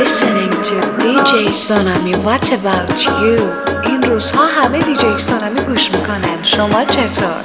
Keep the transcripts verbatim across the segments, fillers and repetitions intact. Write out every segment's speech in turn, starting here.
listening to دی جی Sonami. What about you? این روزها همه دی جی Sonami گوش میکنن. شما چطور؟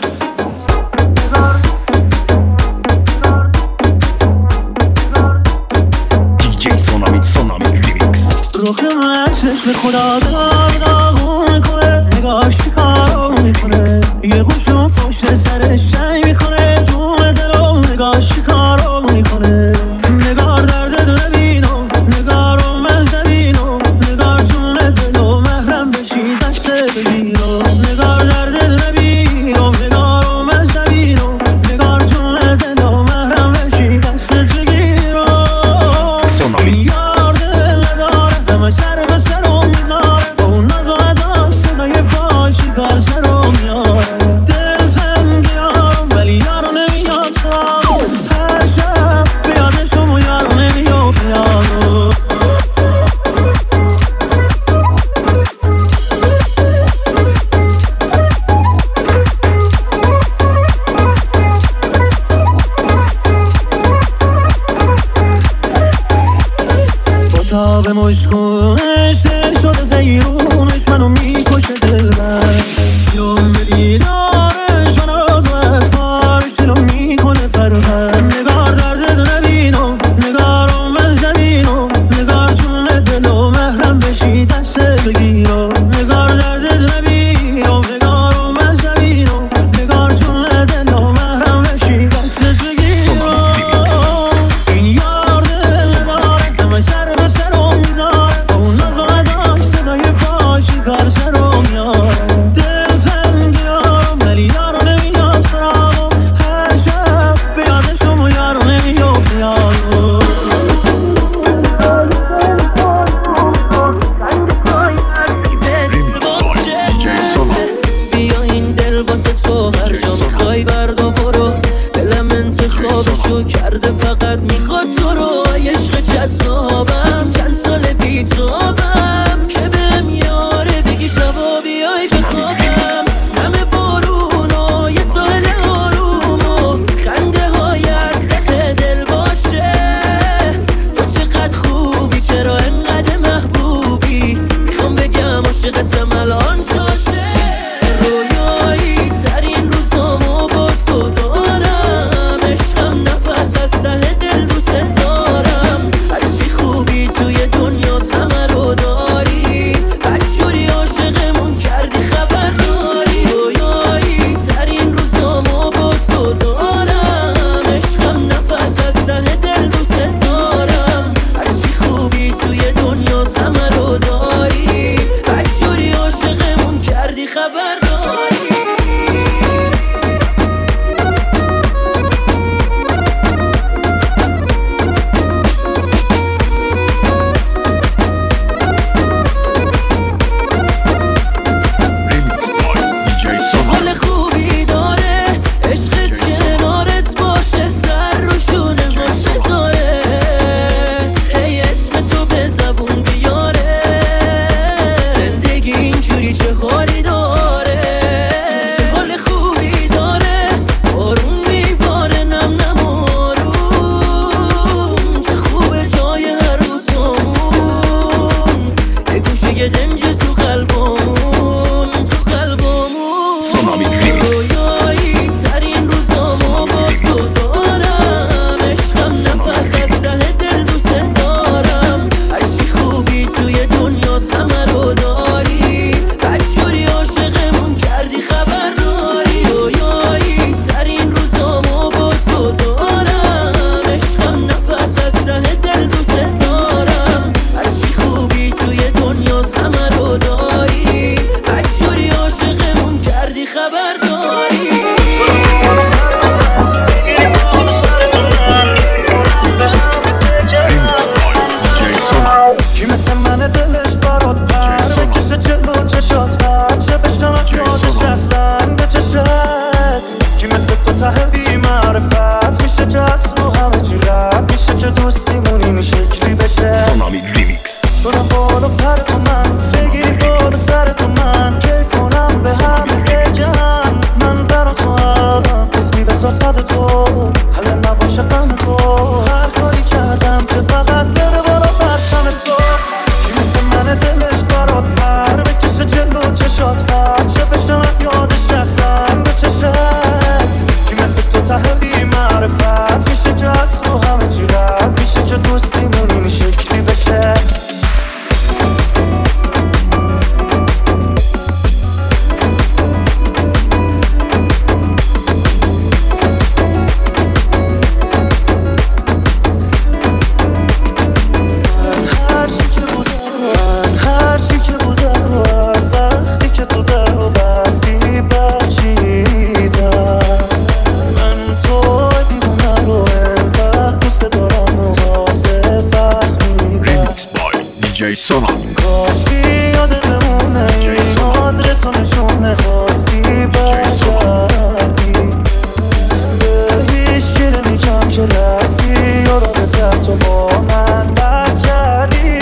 دی جی Sonami Sonami Remix. روح من چشم خدا داغون میکنه، نگاه شکار میکنه، یه خوشم پشت سرش سعی میکنه، جون دلو نگاه شکار میکنه. نگار درد دو نبینم، نگار رو من نبینم، نگار جون دلو محرم بشی دست بگیرم. نگار درد دو نبینم، نگار رو من نبینم، نگار جون دلو محرم بشی دست بگیرم. سونامی یار دل نداره همه سر به سرم میذاره، با اون ناز و ادا صدای پای چیکار سرم میاره. دل زنگیارم ولی یارو نمیاد سرم، هر شب بیادشم و یارو نمیاد یارو. تاب مشکونش دل شده غیرونش منو میکشه دلبر. یوم به دیدارش من از وفارش دلو میکنه پرپر. نگار درد دو نبینم، نگارم من نبینم، نگار جون دلو محرم بشی دست بگیرم. نگار درد دو نبینم، نگارم من نبینم، نگار جون دلو محرم بشی دست بگیرم. این یار دل نداره همه سر به سرم میذاره، با اون ناز و ادا صدای پای چیکار سرم میاره. دل زنگیارم ولی یارو نمیاد سرم، هر شب بیادشم و یارو نمیاد یارو. بیا این دل واسه تو هر جا میخوای بردا برو، دلم انتخابشو کرده فقط میخواد تو رو. عشق جذابم چند سال بیتابم که بهم یاره بگی شبا بیای بخوابم. همه بارون و یه ساحل آروم و خنده های از ته دل باشه. تو چقدر خوبی چرا انقدر محبوبی، میخوام بگم عاشقتم الان جاشه. رویایی ترین روزامو با تو دارم، عشقم نفس از ته دل دوست دارم. هرچی خوبی توی دنیاست همه رو داری، بدجوری عاشقمون کردی خبر داری. رویایی ترین روزامو با تو دارم، عشقم نفس از ته دل دوست دارم. هرچی خوبی توی دنیاست همه رو داری، بدجوری عاشقمون کردی خبر داری. Remix by دی جی Sonami. حال خوبی داره عشقت کنارت باشه، سر روشونه باشه داره. ای اسم تو به زبون بیاره، زندگی اینجوری چه حالی داره. چه حال خوبی داره، بارون میباره نم نم آروم. چه خوبه جای هر روزمون، یه گوشه دنج تو قلبمون، تو قلبمون. Sonami Remix. رویایی ترین روزامو با تو دارم، عشقم نفس از ته دل دوست دارم. هرچی خوبی توی دنیاست همه رو داری، بدجوری عاشقمون کردی خبر داری. رویایی ترین روزامو با تو دارم، عشقم نفس از ته دل دوست دارم. هرچی خوبی توی دنیاست همه رو داری، بدجوری عاشقمون کردی خبر داری. Remix by دی جی Sonami. کی مثل من دلش برات پر بکشه جلو چشات، بچه بشنم یادش اصلا به چشت. کی مثل تو ته بی معرفت میشه جسم و همه چی رد میشه که دوستیمون این شکلی بشه. Sonami Remix. شدم بالا پر تو من، بگیری بالا سر تو من، کیف کنم به همه بگم من برا تو هم. گفتی بذار صد تو حل نباشه غم تو، هر کاری کردم که فقط بره بالا پرچم تو. سونامی کاشکی یاد بمونه این آدرس و نشونه خواستی برگردی به هیچ کی نمیگم که رفتی یا رابطت تو با من بد کردی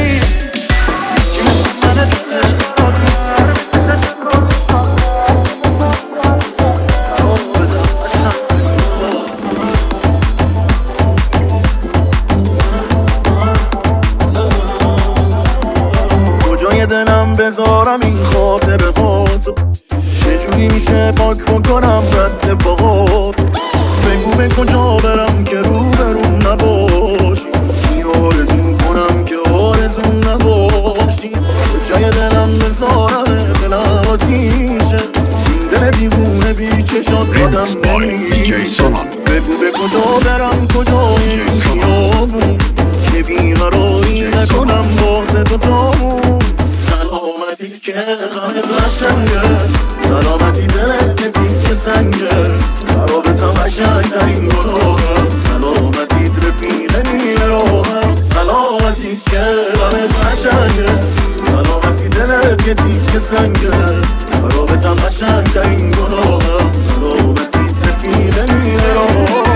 کجای دلم بذارم این خاطره هاتو چجوری میشه پاک بکنم رد باهات بگو به کجا برم که رو برون نباشی آرزو کنم که آرزو نباشی کجای دلم بذارم دلم آتیشه این دل دیوونه بی چشات ریمیکس آدم بای دی جی سونامی بگو به کجا برم کجای این خیابون که بیقراری نکنم باز دوتامون سلامتی که راه قشنگه سلامتی دلت که تیک سنگه خرابتم قشنگترین گناهم سلامتی رفیق میراهم سلامتی که راه قشنگه سلامتی دلت که تیک سنگه خرابتم قشنگترین گناهم سلامتی رفیق میراهم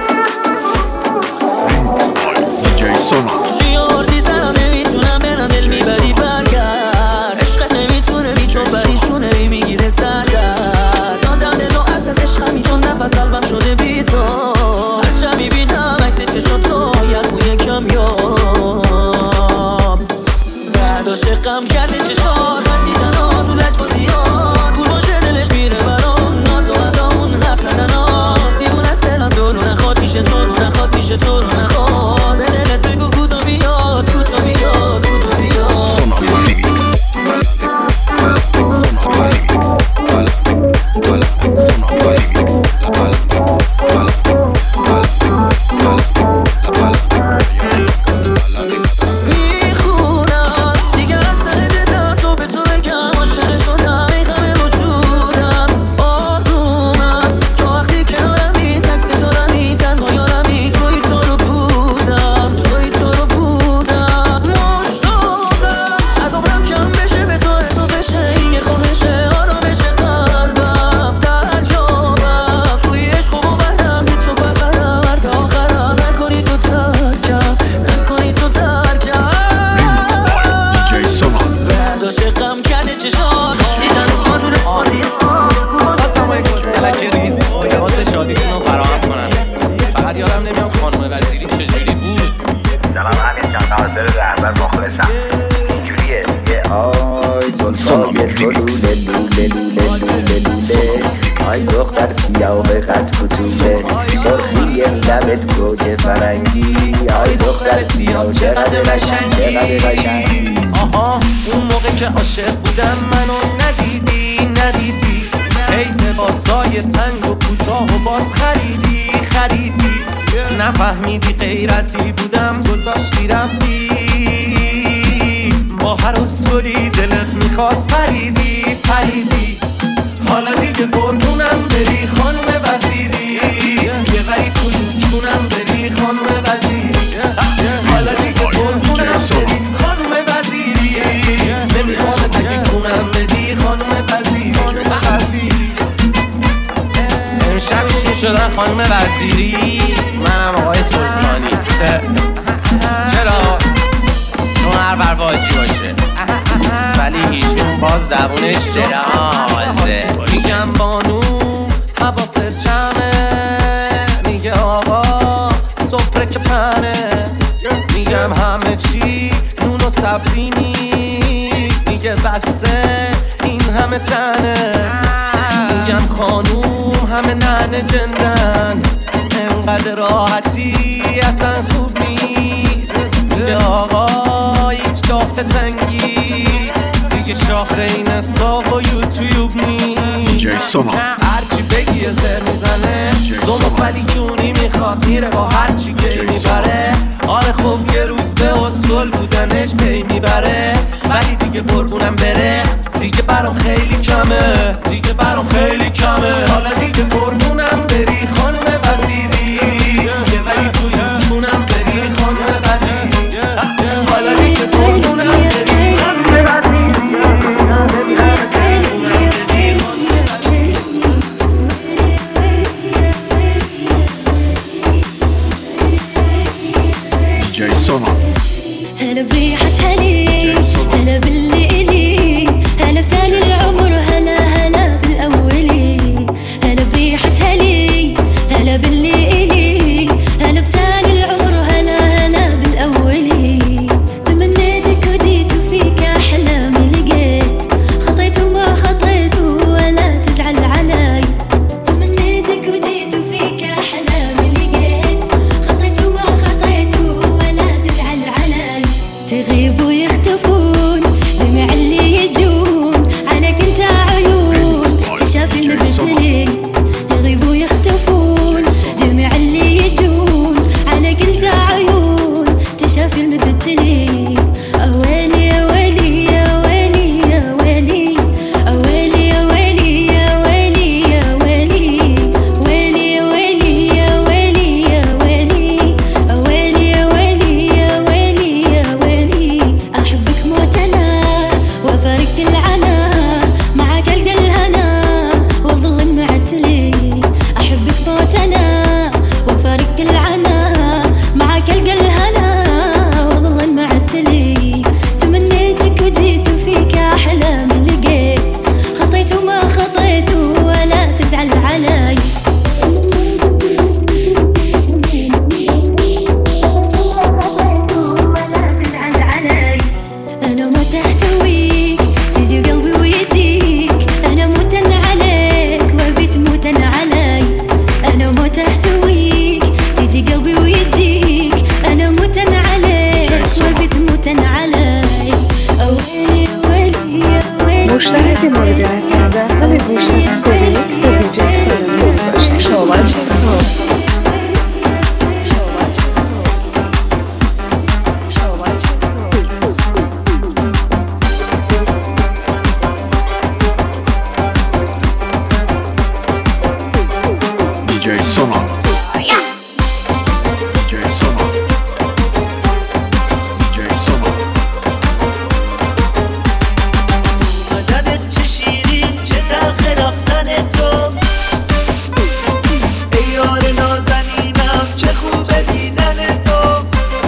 ریمیکس بای دی جی سونامی شیار دیزم نمیتونم برم دل میبری برگرد عشقت نمیتونه بی تو بریشونه ای میگیره سردر دادم دل و از از عشقم میتون نفس قلبم شده بی تو از شب میبینم عکس چشم تو یخموی کمیاب درد و شقم کرده چشات من دیدن ها تو لج بازیات کور باشه دلش میره برام ناز و اندامون حرف زدن ها دیوون از دلم تو رو نخواد میشه تو رو نخواد میشه تو رو نخواد به دلت بگو کودو بیاد کودو بیاد کودو بیاد سونامی ریمیکس سونامی ریمیکس سونامی ریمیکس میخونم دیگه از سر دلم تو به تو بگم عاشق شدم ای غم وجودم آرومم تو وقتی کنارمی تک ستارمی تنها یارمی توی تو رو بودم توی تو رو بودم مشتاقم از عمرم کم بشه به تو اضافه شه این یه خواهشه آرامش قلبم دریابم توی عشق و باورم بی تو برم مرد آخرم نکنی تو ترکم نکنی تو ترکم ریمیکس بای دی جی سونامی برداشت غم کرده چشات خواستم با یک کسکلک ریزی لباس شادیتون رو فراهم کنم فقط یادم نمیاد خانم وزیری چجوری بود سلام همین جان ناصر رهبر مخلصم اینجوریه دیگه آی زلفای تو لوله لوله لوله لوله لوله آی دختر سیاه و قد کتوله سرخی لبت گوجه فرنگی آی دختر سیاه چقدر قشنگی چقدر قشنگی آها اون موقع که عاشق بودم منو ندیدی ندیدی هی لباسای تنگ و کوتاه و باز خریدی خریدی نفهمیدی غیرتی بودم گذاشتی رفتی با هر اسطوری دلت میخواست پریدی پریدی حالا دیگه قربونم بری خانم وزیری یه غری تو چونم بری خانم وزیری حالا دیگه قربونم بری خانم وزیری نمیخوام تکی کنم بدی خانم وزیری امشب شین شدن خانم وزیری منم آقای سلطانی چرا؟ چون هر بر واجی باشه ولی هیچون باز زبونش درازه میگم بانو حواست جمعه میگه آقا سفره که پنه میگم همه چی نون و سبزی می میگه بسه این همه تنه میگم خانوم همه ننه جندن انقدر راحتی اصلا خوب نیست میگه آقا هیچ دافه تنگی دیگه شاخه این استا و یوتیوب نیست دی جی سونامی هرچی بگی یه زر میزنه دوم ولی کونی میخواد میره با هرچی که میبره آره خوب یه روز به اصول بودنش پی میبره ولی دیگه قربونم بره دیگه برام خیلی کمه دیگه برام خیلی کمه حالا دیگه قربونم بری خانم وزیری یه ولی توی چونم بری خانم وزیری حالا دیگه قربونم جی سونال جی سونال جی سونال بدنت چه شیرین چه تلخ رفتن تو ای یار نازنینم چه خوبه دیدن تو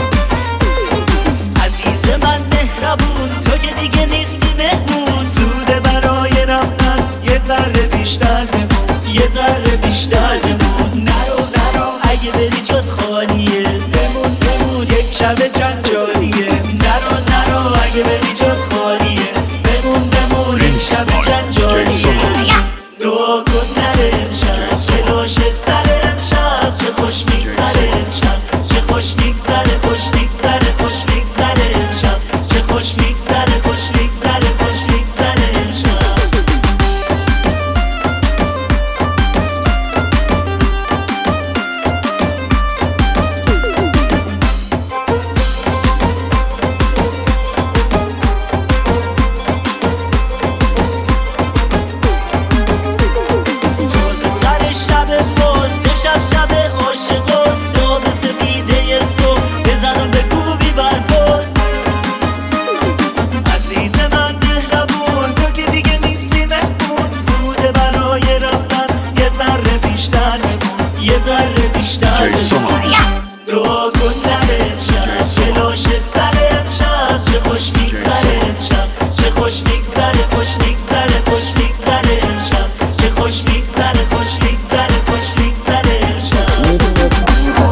عزیز من مهربون تو که دیگه نیستی مهمون زوده برای رفتن یه ذره بیشتر بمون یه ذره بیشتر بمون نرو نرو اگه بری جات خالیه بمون بمون یک شب جنجالیه نرو نرو اگه بری جات خالیه بمون بمون یک شب جنجالیه دعا کن نره امشب چه لاشت سر امشب چه خوش میگذره امشب چه خوش میگذره خوش میگذره خوش میگذره امشب چه خوش میگذره خوش میگذره خوش میگذره امشب تازه سر شب باز شب شب عاشقاست تا به سپیده صبح بزنم به کوبی برباز عزیز من مهربون تو که دیگه نیستی مهمون زوده برای رفتن یه ذره بیشتر بمون یه ذره بیشتر جی سونال دعا کن نره امشب چه لاشت سر امشب چه خوش میگذره امشب چه خوش میگذره خوش میگذره خوش میگذره امشب چه خوش میگذره خوش میگذره خوش میگذره امشب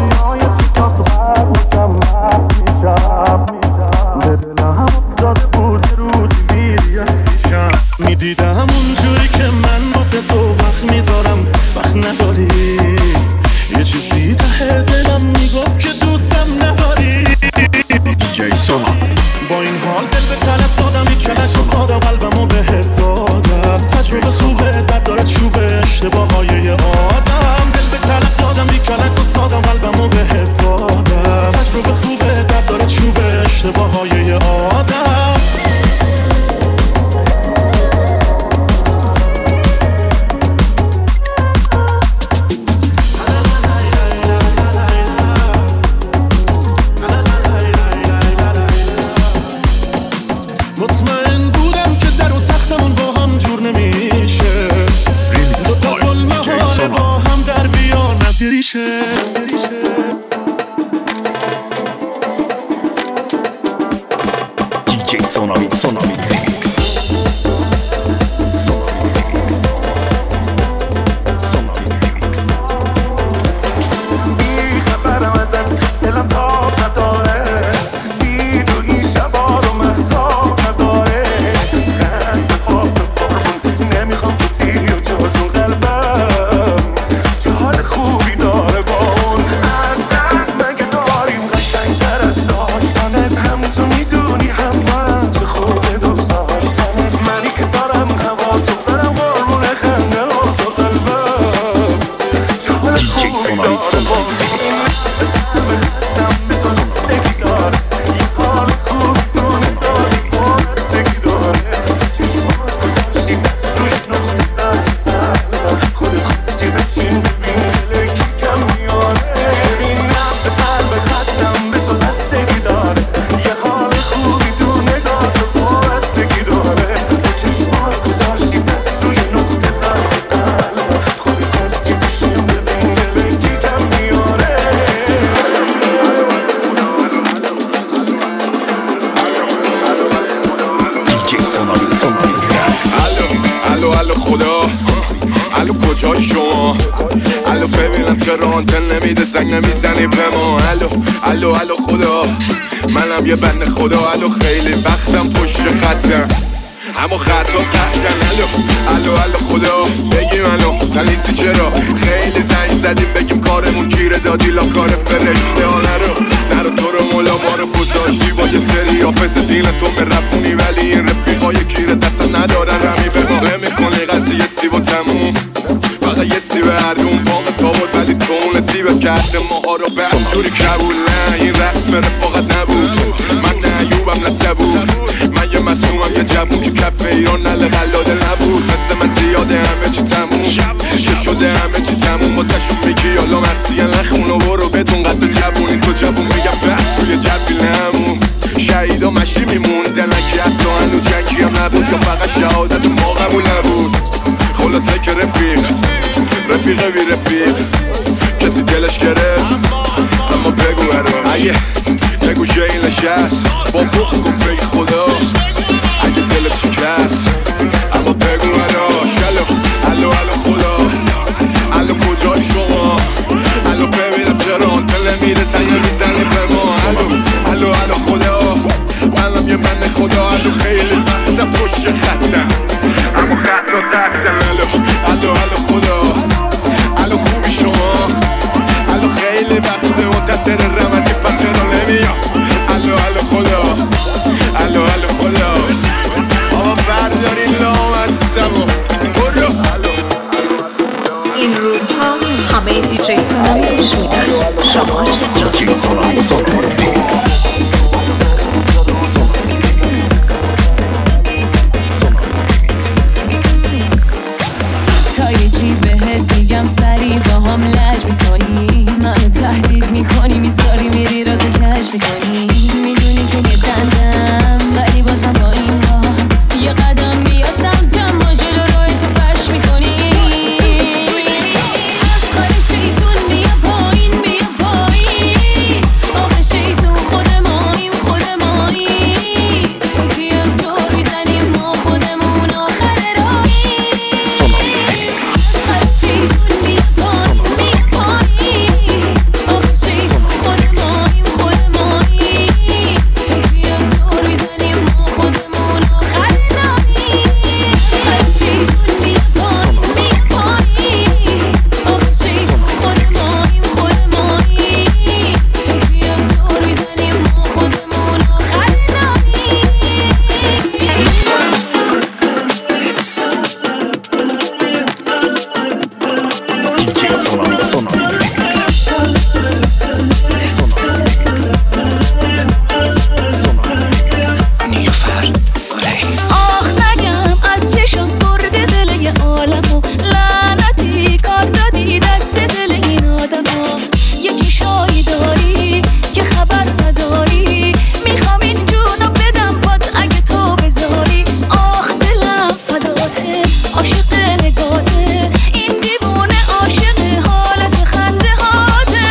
میدیدم اونجوری که من واسه تو وقت میذارم وقت نداری یه چیزی ته دلم میگفت که دوستم نداری جی سونال با این حال دل به طلب دادم یک کلک و ساده قلبمو بهت دادم تجربه خوبه در داره چوبه اشتباه های یه آدم دل به طلب دادم یک کلک و ساده قلبمو بهت دادم تجربه خوبه در داره چوبه اشتباه های یه آدم مطمئن بودم که در و تختمون با هم جور نمیشه دو تا قلمه حال با هم در بیار نظریشه دیجی سونالی سونالی ریمیکس سونالی ریمیکس سونالی ریمیکس بی خبرم ازت دلم تاب نداره بی تو این شبا رو محتاب نداره خنده ها رو قربون نمیخوام کسی و جز اون قلبم که حال خوبی داره با اون اصلا مگه داریم قشنگتر از داشتنت هم تو میدونی هم من چه خوبه دوست داشتنت منی که دارم هوا تو برم قربون خنده ها تو قلبم که حال دیجی خوبی سونالی داره با سونالی اون ریمیکس بخستم به تو دستگی داره یه حال خوب دونه داره پرستگی داره چشمات گذاشتی دست روی نقطه ضعف قلبم خودت خواستی بشین ببین دل کی کم میاره ببین نبض قلب خستم به تو بستگی داره یه حال خوبی دونه داره پرستگی داره به چشمات گذاشتی دست روی نقطه ضعف قلبم خودت خواستی بشین ببین دل کی کم میاره دیجی سونالی سونالی ریمیکس الو الو الو خدا الو کجای شما الو ببینم چرا آنتن نمیده زنگ نمیزنی به ما الو الو الو خدا منم یه بنده خدا الو خیلی وقتم پشت خطم اما خطا قهدن الو الو الو خدا بگیم الو تلیسی چرا خیلی زنگ زدیم بگیم کارمون گیره دادی لا کار فرشته ها نرو نرو تو رو مولا ما رو گذاشتی با یه سری حافظ دین تو مرفتونی ولی این رفیقای گیره دست ندارن رمی به ما نمیکنی قضیه سیب و تموم فقط یه سیب هردون بام تابوت ولی تو اون سیب کرده ماها رو به همجوری کبول نه این رسم رفاقت نبود من نه ایوبم نه سبود من یه مسئومم یه جوون که کف ایران نل قلاده نبود مثل من زیاده همه چی تموم که شده همه چی تموم الان واسه شون میگی حالا مرسی نخونو برو بدون قد جوونی تو جوون میگم بس توی جبی نمون شهیدا مشی میموندن که حتی هنوز جنگی هم نبود یا فقط شهادت ما قبول نبود خلاصه که رفیق رفیق بی رفیق کسی دلش گرفت اما بگو برام اگه بگو جایی نشست با بخ گفت بگی خدا اگه دلت شکست اما بگو برام شلو الو الو خدا الو کجای شما الو ببینم چرا آن دل میره سنگه میزنی به ما الو الو الو خدا منم یه من خدا الو خیلی وقتا پشت خطم اما خط رو تکتم الو الو الو خدا الو خوبی شما الو خیلی وقت منتصر رمدی پس رو نمیام الو الو خدا الو الو خدا آقا برداری لامستم و برو این روزها همه دیجی سونامی گوش میدن. شما چطور؟ دیجی سونامی سونامی ریمیکس تا یه چی بهت میگم سری با هم لج میکنی منو تهدید میکنی میذاری میری را تو کش میکنی میدونی که یه دندم ولی بازم با این ها یه قدم بیا سمتم ما جلو روی تو فرش میکنی از خار شیطون بیا پایین بیا پایین آخه شیطون خود ماییم خود ماییم تو کیم دور میزنیم ما خودمون آخر راهیم سونامی ریمیکس از شیطون بیا پایین بیا پایین آخه شیطون خود ماییم خود ماییم تو کیم دور میزنیم ما خودمون آخر راهیم از شیطون بیا پایین بیا پایین آخه شیطون خود ماییم خود ماییم تو کیم دور میزنیم ما خودمون آخر راهیم دیجی سونامی سونامی ریمیکس سونامی ریمیکس سونامی ریمیکس نیلوفر سرهی آخ نگم از چشم برده دل یه عالمو لعنتی کار دادی دست دل این آدمو یه چشایی داری که خبر نداری میخوام این جونو بدم پات اگه تو بذاری آخ دلم فداته عاشق نگاته این دیوونه عاشق حالت خنده هاته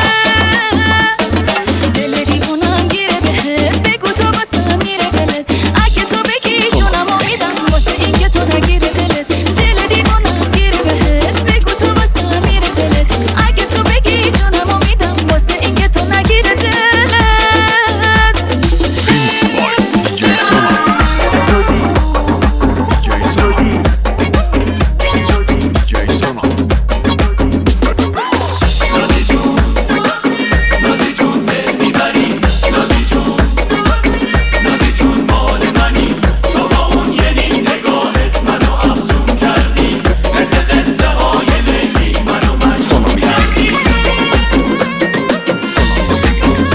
دل دیوونم گیره بهت بگو تو واسه میره دلت اگه تو بگی جونمو میدم واسه این که تو نگیره دلت دل دیوونم گیره بهت بگو تو واسه میره دلت اگه تو بگی جونمو میدم واسه این که تو نگیره دلت ریمیکس بای دیجی سونامی دیجی سونامی دیجی سونامی سونامی ریمیکس سونامی ریمیکس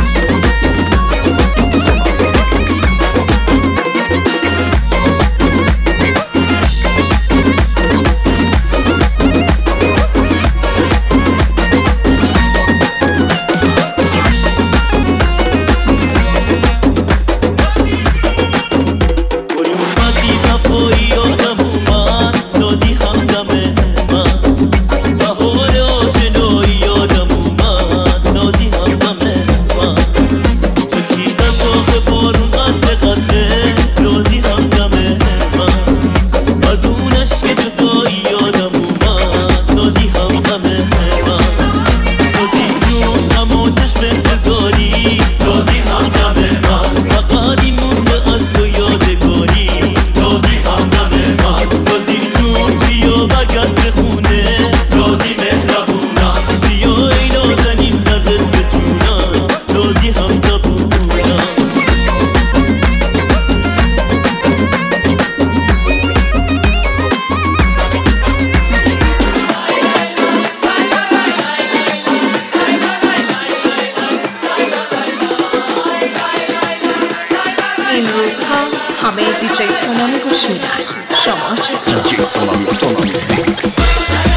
گلی اومدی وفایی آدم اومد دادی همدم من بهار آشنایی آدم اومد نازی همدم من چکی دست آخه بارون قطره قطره رازی همدم من از اون عشق جدایی آدم اومد نازی همدم من نازی جون اما چشم انتظاری رازی همدم من فقط این مونده از تو یادگاری رازی همدم من رازی جون بیا بگرد به خونه رازی مهربونم بیا ای نازنین دردت به جونم رازی هم زبونم این روزها همه دیجی سونامی گوش میدن. شما چطور؟ دیجی سونامی سونامی ریمیکس